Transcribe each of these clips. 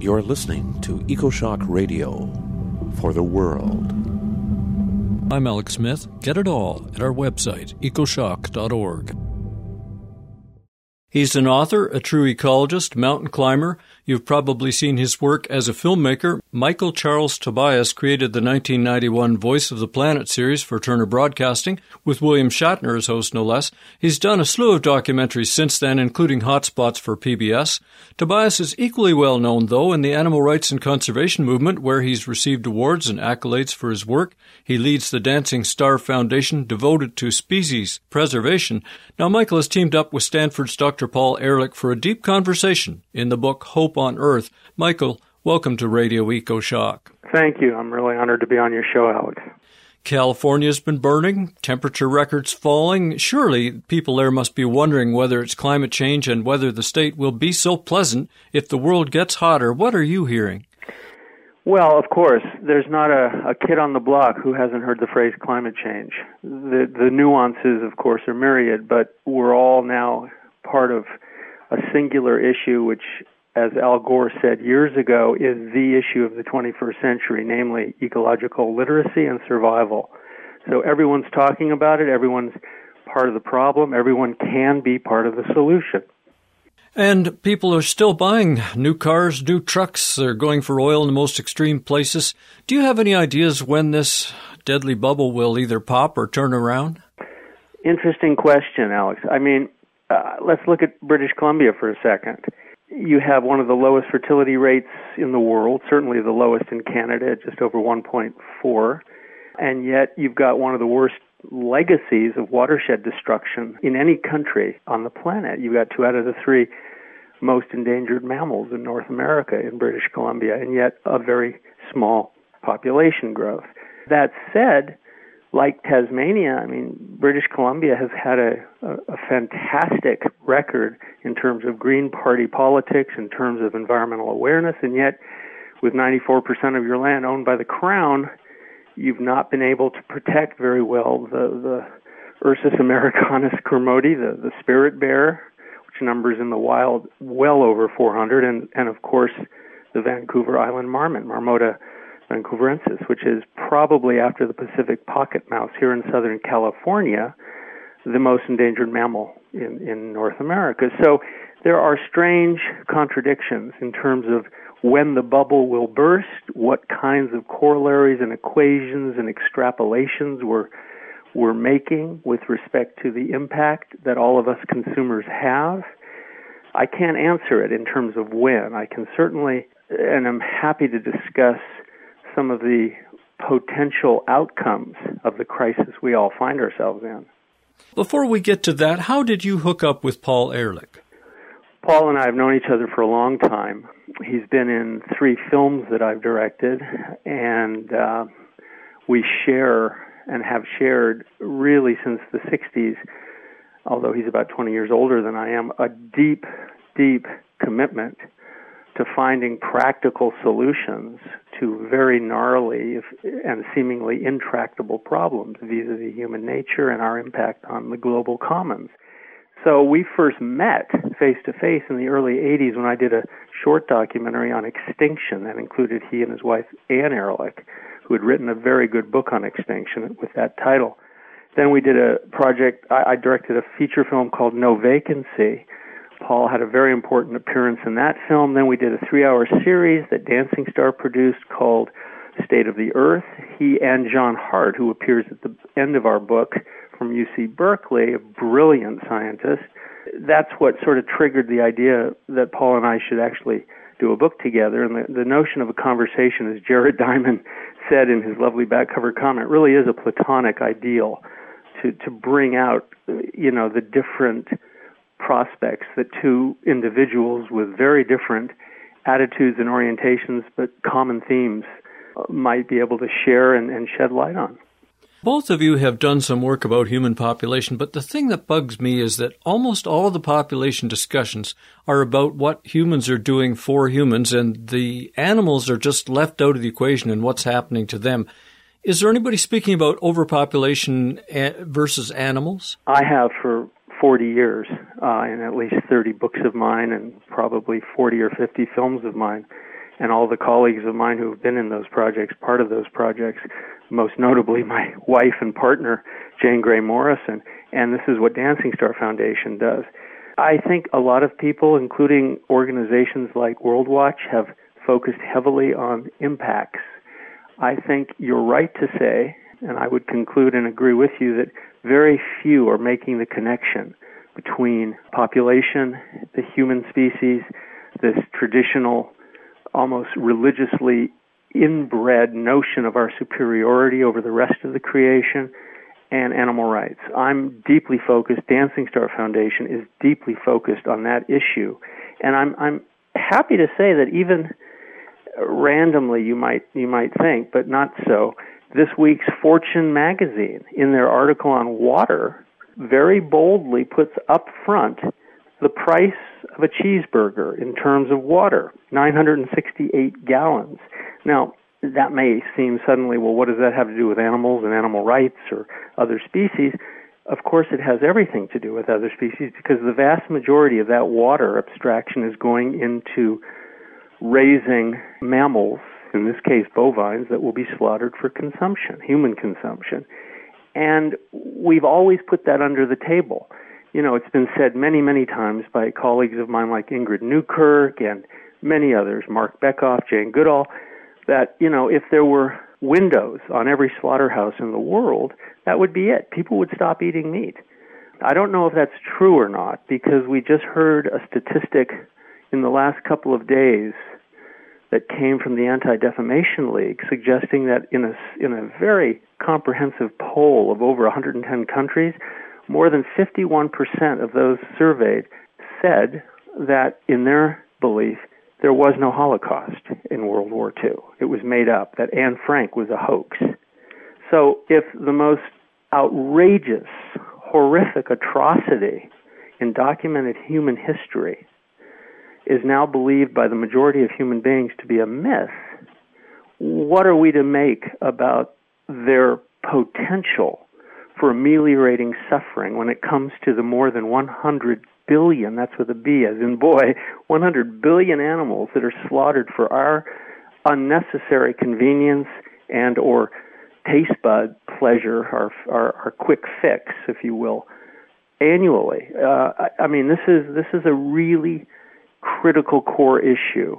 You're listening to EcoShock Radio for the world. I'm Alex Smith. Get it all at our website, ecoshock.org. He's an author, a true ecologist, mountain climber. You've probably seen his work as a filmmaker. Michael Charles Tobias created the 1991 Voice of the Planet series for Turner Broadcasting, with William Shatner as host, no less. He's done a slew of documentaries since then, including Hotspots for PBS. Tobias is equally well known, though, in the animal rights and conservation movement, where he's received awards and accolades for his work. He leads the Dancing Star Foundation, devoted to species preservation. Now, Michael has teamed up with Stanford's Dr. Paul Ehrlich for a deep conversation in the book Hope on Earth. Michael, welcome to Radio EcoShock. Thank you. I'm really honored to be on your show, Alex. California's been burning, temperature records falling. Surely people there must be wondering whether it's climate change and whether the state will be so pleasant if the world gets hotter. What are you hearing? Well, of course, there's not a kid on the block who hasn't heard the phrase climate change. The nuances, of course, are myriad, but we're all now part of a singular issue, which, as Al Gore said years ago, is the issue of the 21st century, namely ecological literacy and survival. So everyone's talking about it, everyone's part of the problem, everyone can be part of the solution. And people are still buying new cars, new trucks. They're going for oil in the most extreme places. Do you have any ideas when this deadly bubble will either pop or turn around? Interesting question, Alex. I mean, let's look at British Columbia for a second. You have one of the lowest fertility rates in the world, certainly the lowest in Canada at just over 1.4, and yet you've got one of the worst legacies of watershed destruction in any country on the planet. You've got 2 out of the 3 most endangered mammals in North America in British Columbia, and yet a very small population growth. That said, like Tasmania, I mean, British Columbia has had a fantastic record in terms of Green Party politics, in terms of environmental awareness, and yet with 94% of your land owned by the Crown, you've not been able to protect very well the Ursus americanus kermode, the spirit bear, which numbers in the wild well over 400, and of course the Vancouver Island marmot, Marmota vancouverensis, which is probably, after the Pacific pocket mouse here in Southern California, the most endangered mammal in North America. So there are strange contradictions in terms of when the bubble will burst, what kinds of corollaries and equations and extrapolations we're making with respect to the impact that all of us consumers have. I can't answer it in terms of when. I can certainly, and I'm happy to discuss some of the potential outcomes of the crisis we all find ourselves in. Before we get to that, how did you hook up with Paul Ehrlich? Paul and I have known each other for a long time. He's been in 3 films that I've directed, and we share and have shared really since the 60s, although he's about 20 years older than I am, a deep, deep commitment to finding practical solutions to very gnarly and seemingly intractable problems vis-a-vis human nature and our impact on the global commons. So we first met face-to-face in the early 80s when I did a short documentary on extinction that included he and his wife, Anne Ehrlich, who had written a very good book on extinction with that title. Then we did a project, I directed a feature film called No Vacancy. Paul had a very important appearance in that film. Then we did a 3-hour series that Dancing Star produced called State of the Earth. He and John Hart, who appears at the end of our book from UC Berkeley, a brilliant scientist, that's what sort of triggered the idea that Paul and I should actually do a book together. And the notion of a conversation, as Jared Diamond said in his lovely back cover comment, really is a platonic ideal to bring out, the different prospects that 2 individuals with very different attitudes and orientations, but common themes, might be able to share and shed light on. Both of you have done some work about human population, but the thing that bugs me is that almost all of the population discussions are about what humans are doing for humans, and the animals are just left out of the equation and what's happening to them. Is there anybody speaking about overpopulation versus animals? I have for 40 years, in at least 30 books of mine and probably 40 or 50 films of mine. and all the colleagues of mine who have been in those projects, part of those projects, most notably my wife and partner, Jane Grey Morrison, and this is what Dancing Star Foundation does. I think a lot of people, including organizations like World Watch, have focused heavily on impacts. I think you're right to say, and I would conclude and agree with you, that very few are making the connection between population, the human species, this traditional, almost religiously inbred notion of our superiority over the rest of the creation, and animal rights. I'm deeply focused, Dancing Star Foundation is deeply focused on that issue. And I'm happy to say that even randomly you might think, but not so, this week's Fortune magazine, in their article on water, very boldly puts up front the price of a cheeseburger in terms of water, 968 gallons. Now, that may seem suddenly, well, what does that have to do with animals and animal rights or other species? Of course, it has everything to do with other species, because the vast majority of that water abstraction is going into raising mammals, in this case bovines, that will be slaughtered for consumption, human consumption. And we've always put that under the table. You know, it's been said many, many times by colleagues of mine like Ingrid Newkirk and many others, Mark Beckhoff, Jane Goodall, that, you know, if there were windows on every slaughterhouse in the world, that would be it. People would stop eating meat. I don't know if that's true or not, because we just heard a statistic in the last couple of days that came from the Anti-Defamation League suggesting that in a very comprehensive poll of over 110 countries, more than 51% of those surveyed said that, in their belief, there was no Holocaust in World War II. It was made up, that Anne Frank was a hoax. So if the most outrageous, horrific atrocity in documented human history is now believed by the majority of human beings to be a myth, what are we to make about their potential for ameliorating suffering when it comes to the more than 100 billion, that's with a B as in boy, 100 billion animals that are slaughtered for our unnecessary convenience and or taste bud pleasure, our quick fix, if you will, annually. I mean, this is a really critical core issue.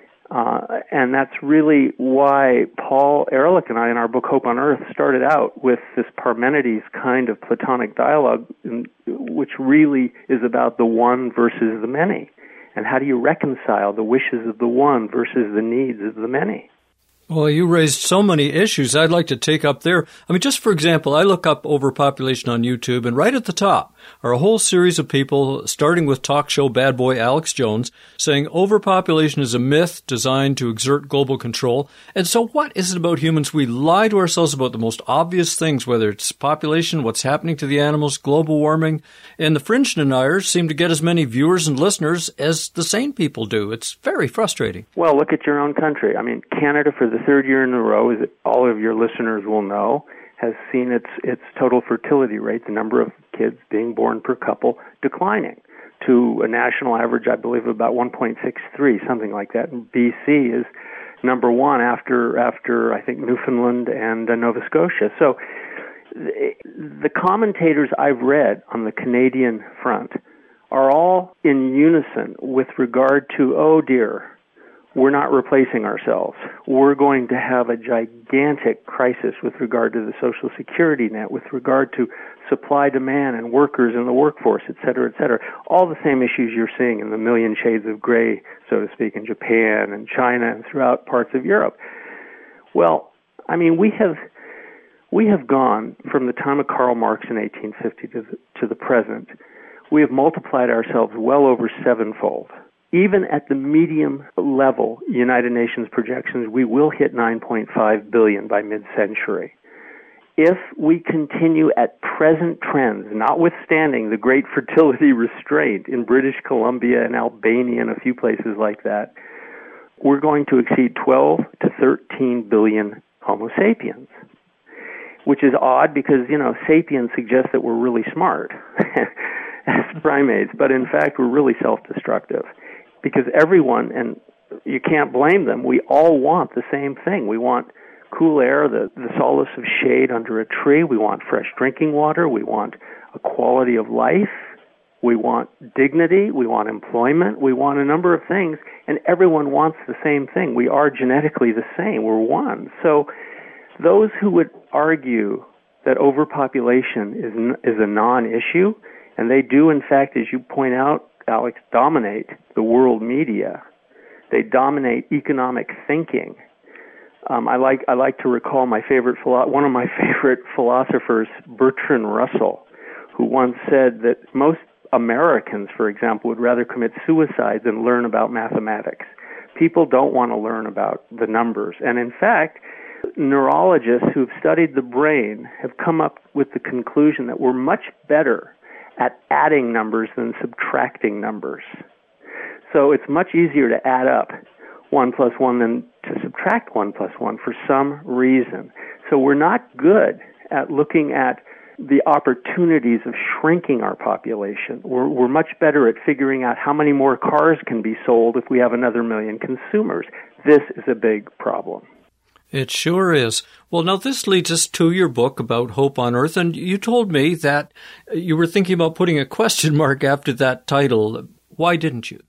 And that's really why Paul Ehrlich and I, in our book Hope on Earth, started out with this Parmenides kind of Platonic dialogue, which really is about the one versus the many. And how do you reconcile the wishes of the one versus the needs of the many? Well, you raised so many issues I'd like to take up there. I mean, just for example, I look up overpopulation on YouTube, and right at the top are a whole series of people, starting with talk show bad boy Alex Jones, saying overpopulation is a myth designed to exert global control. And so what is it about humans? We lie to ourselves about the most obvious things, whether it's population, what's happening to the animals, global warming, and the fringe deniers seem to get as many viewers and listeners as the sane people do. It's very frustrating. Well, look at your own country. I mean, Canada, for the third year in a row, as all of your listeners will know, has seen its total fertility rate, the number of kids being born per couple, declining to a national average, I believe, of about 1.63, something like that. And BC is number one after I think, Newfoundland and Nova Scotia. So the commentators I've read on the Canadian front are all in unison with regard to, oh dear, we're not replacing ourselves. We're going to have a gigantic crisis with regard to the Social Security net, with regard to supply, demand, and workers in the workforce, et cetera, et cetera. All the same issues you're seeing in the million shades of gray, so to speak, in Japan and China and throughout parts of Europe. Well, I mean, we have gone from the time of Karl Marx in 1850 to the present. We have multiplied ourselves well over sevenfold. Even at the medium level United Nations projections, we will hit 9.5 billion by mid-century. If we continue at present trends, notwithstanding the great fertility restraint in British Columbia and Albania and a few places like that, we're going to exceed 12 to 13 billion Homo sapiens, which is odd because, you know, sapiens suggests that we're really smart as primates, but in fact we're really self-destructive. Because everyone, and you can't blame them. We all want the same thing. We want cool air, the solace of shade under a tree. We want fresh drinking water. We want a quality of life. We want dignity. We want employment. We want a number of things, and everyone wants the same thing. We are genetically the same. We're one. So those who would argue that overpopulation is a non-issue, and they do, in fact, as you point out, Alex, dominate the world media. They dominate economic thinking. I like to recall one of my favorite philosophers, Bertrand Russell, who once said that most Americans, for example, would rather commit suicide than learn about mathematics. People don't want to learn about the numbers. And in fact, neurologists who've studied the brain have come up with the conclusion that we're much better at adding numbers than subtracting numbers. So it's much easier to add up 1 plus 1 than to subtract 1 plus 1 for some reason. So we're not good at looking at the opportunities of shrinking our population. We're much better at figuring out how many more cars can be sold if we have another million consumers. This is a big problem. It sure is. Well, now this leads us to your book about Hope on Earth, and you told me that you were thinking about putting a question mark after that title. Why didn't you?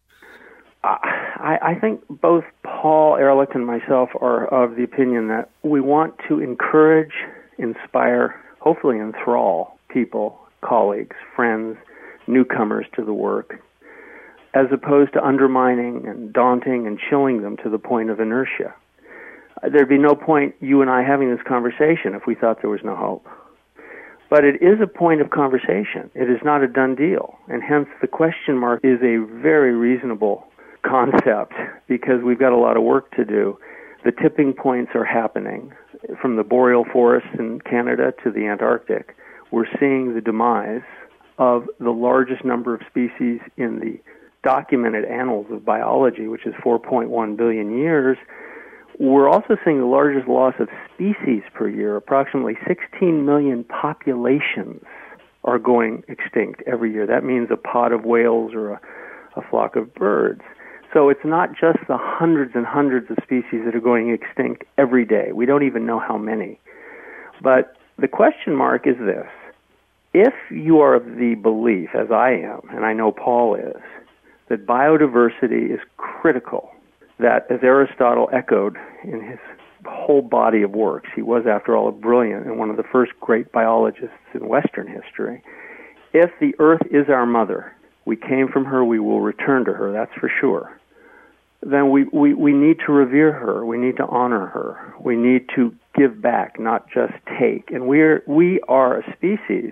I think both Paul Ehrlich and myself are of the opinion that we want to encourage, inspire, hopefully enthrall people, colleagues, friends, newcomers to the work, as opposed to undermining and daunting and chilling them to the point of inertia. There'd be no point you and I having this conversation if we thought there was no hope. But it is a point of conversation. It is not a done deal. And hence the question mark is a very reasonable concept because we've got a lot of work to do. The tipping points are happening. From the boreal forests in Canada to the Antarctic, we're seeing the demise of the largest number of species in the documented annals of biology, which is 4.1 billion years. We're also seeing the largest loss of species per year. Approximately 16 million populations are going extinct every year. That means a pod of whales or a flock of birds. So it's not just the hundreds and hundreds of species that are going extinct every day. We don't even know how many. But the question mark is this. If you are of the belief, as I am, and I know Paul is, that biodiversity is critical, that, as Aristotle echoed in his whole body of works, he was, after all, a brilliant and one of the first great biologists in Western history, if the earth is our mother, we came from her, we will return to her, that's for sure, then we need to revere her, we need to honor her, we need to give back, not just take. And we are a species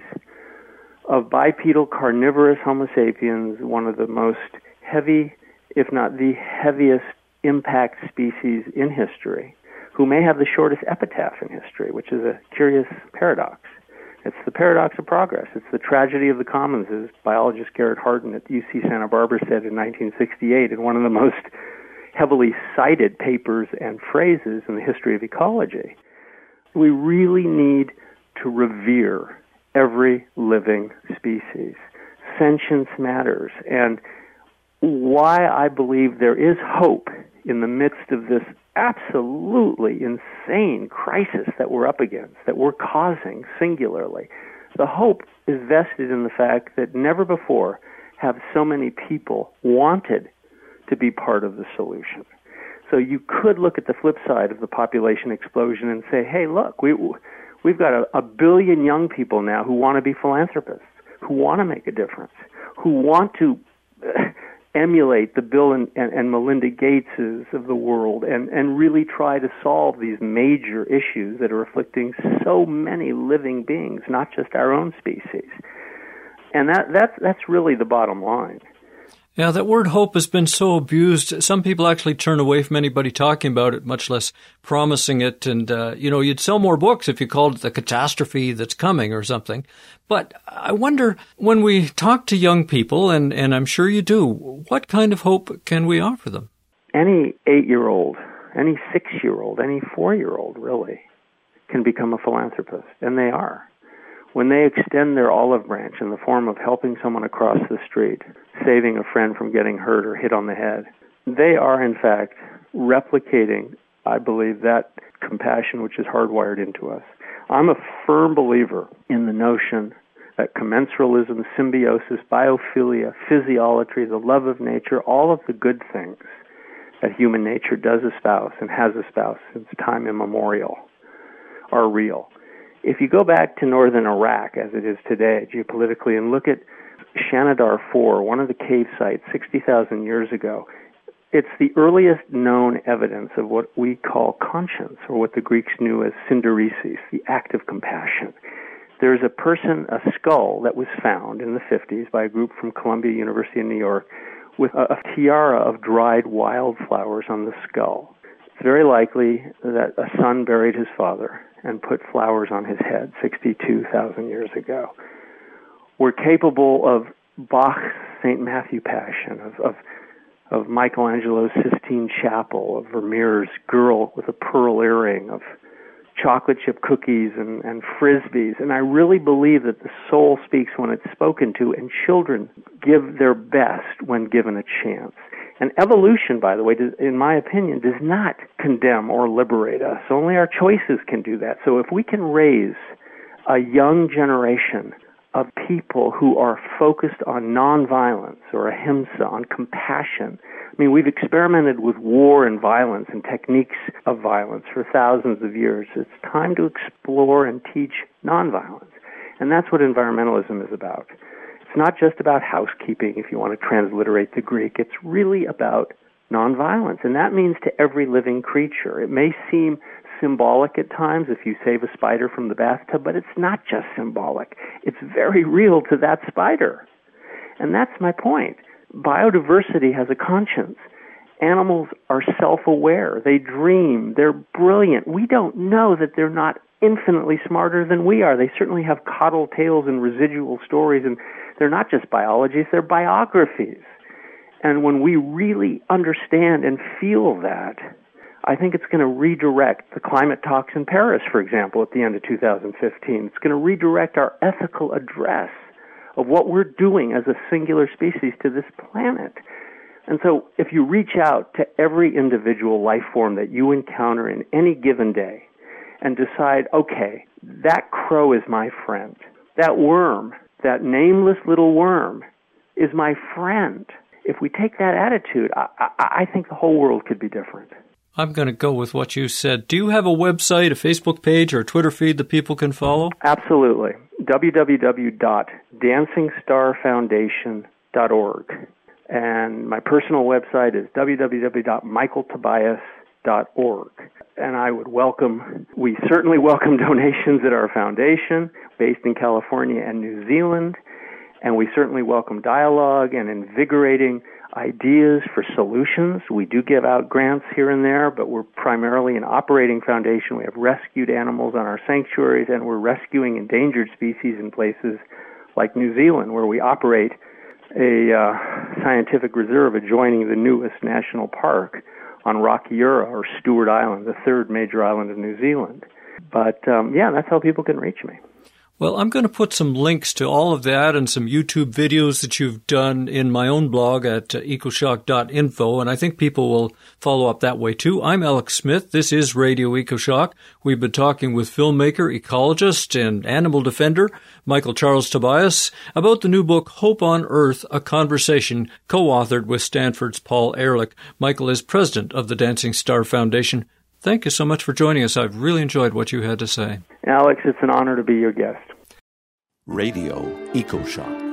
of bipedal carnivorous Homo sapiens, one of the most heavy, if not the heaviest impact species in history, who may have the shortest epitaph in history, which is a curious paradox. It's the paradox of progress. It's the tragedy of the commons, as biologist Garrett Hardin at UC Santa Barbara said in 1968 in one of the most heavily cited papers and phrases in the history of ecology. We really need to revere every living species. Sentience matters. And why I believe there is hope in the midst of this absolutely insane crisis that we're up against, that we're causing singularly. The hope is vested in the fact that never before have so many people wanted to be part of the solution. So you could look at the flip side of the population explosion and say, hey, look, we've got a billion young people now who want to be philanthropists, who want to make a difference, who want to emulate the Bill and Melinda Gateses of the world and really try to solve these major issues that are afflicting so many living beings, not just our own species. And that's really the bottom line. Yeah, that word hope has been so abused. Some people actually turn away from anybody talking about it, much less promising it. And, you'd sell more books if you called it the catastrophe that's coming or something. But I wonder, when we talk to young people, and I'm sure you do, what kind of hope can we offer them? Any 8-year-old, any 6-year-old, any 4-year-old, really, can become a philanthropist, and they are. When they extend their olive branch in the form of helping someone across the street, saving a friend from getting hurt or hit on the head, They are, in fact, replicating, I believe, that compassion which is hardwired into us. I'm a firm believer in the notion that commensalism, symbiosis, biophilia, physiolatry, the love of nature, all of the good things that human nature does espouse and has espoused since time immemorial are real. If you go back to northern Iraq, as it is today, geopolitically, and look at Shanidar 4, one of the cave sites 60,000 years ago, it's the earliest known evidence of what we call conscience, or what the Greeks knew as synderesis, the act of compassion. There's a skull that was found in the 50s by a group from Columbia University in New York with a tiara of dried wildflowers on the skull. It's very likely that a son buried his father and put flowers on his head 62,000 years ago. We're capable of Bach's St. Matthew Passion, of Michelangelo's Sistine Chapel, of Vermeer's Girl with a Pearl Earring, of chocolate chip cookies and frisbees. And I really believe that the soul speaks when it's spoken to, and children give their best when given a chance. And evolution, by the way, in my opinion, does not condemn or liberate us. Only our choices can do that. So if we can raise a young generation of people who are focused on nonviolence, or ahimsa, on compassion. I mean, we've experimented with war and violence and techniques of violence for thousands of years. It's time to explore and teach nonviolence. And that's what environmentalism is about. It's not just about housekeeping, if you want to transliterate the Greek. It's really about nonviolence. And that means to every living creature. It may seem symbolic at times if you save a spider from the bathtub, but it's not just symbolic. It's very real to that spider. And that's my point. Biodiversity has a conscience. Animals are self-aware. They dream. They're brilliant. We don't know that they're not infinitely smarter than we are. They certainly have coddle tales and residual stories, and they're not just biologies, they're biographies. And when we really understand and feel that, I think it's going to redirect the climate talks in Paris, for example, at the end of 2015. It's going to redirect our ethical address of what we're doing as a singular species to this planet. And so if you reach out to every individual life form that you encounter in any given day and decide, okay, that crow is my friend, that worm, that nameless little worm is my friend. If we take that attitude, I think the whole world could be different. I'm going to go with what you said. Do you have a website, a Facebook page, or a Twitter feed that people can follow? Absolutely. www.dancingstarfoundation.org. And my personal website is www.michaeltobias.org. And we certainly welcome donations at our foundation, based in California and New Zealand. And we certainly welcome dialogue and invigorating ideas for solutions. We do give out grants here and there, but we're primarily an operating foundation. We have rescued animals on our sanctuaries, and we're rescuing endangered species in places like New Zealand, where we operate a scientific reserve adjoining the newest national park on Rakiura, or Stewart Island, the third major island of New Zealand. But, that's how people can reach me. Well, I'm going to put some links to all of that and some YouTube videos that you've done in my own blog at ecoshock.info, and I think people will follow up that way too. I'm Alex Smith. This is Radio EcoShock. We've been talking with filmmaker, ecologist, and animal defender Michael Charles Tobias about the new book, Hope on Earth, A Conversation, co-authored with Stanford's Paul Ehrlich. Michael is president of the Dancing Star Foundation. Thank you so much for joining us. I've really enjoyed what you had to say. Alex, it's an honor to be your guest. Radio EcoShock.